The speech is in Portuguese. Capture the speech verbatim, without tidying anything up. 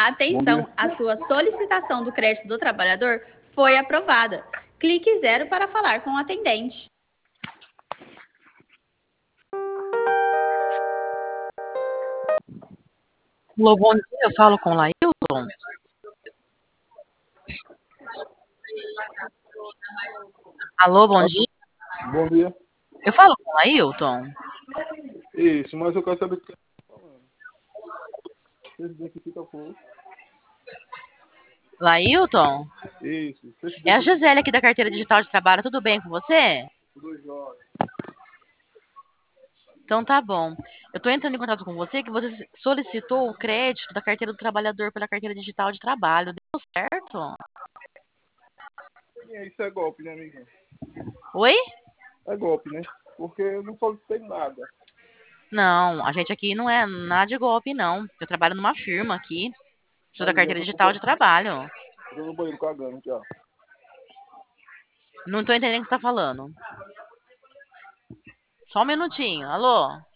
Atenção, a sua solicitação do crédito do trabalhador foi aprovada. Clique zero para falar com o atendente. Alô, bom dia, eu falo com o Lailton. Alô, bom dia. Bom dia. Eu falo com o Lailton. Isso, mas eu quero saber o que você está falando. Você identifica por... Lailton? Isso. Você se É a identifica Gisele aqui da Carteira Digital de Trabalho, tudo bem com você? por dois horas. Então tá bom. Eu tô entrando em contato com você que você solicitou o crédito da Carteira do Trabalhador pela Carteira Digital de Trabalho. Deu certo? Isso é golpe, né, amiga? Oi? É golpe, né? Porque eu não solicitei nada. Não, a gente aqui não é nada de golpe, não. Eu trabalho numa firma aqui. Sou da Amiga, Carteira eu tô no Digital de banheiro, Trabalho. eu tô no banheiro cagando, tchau. Não tô entendendo o que você tá falando. Só um minutinho. Alô?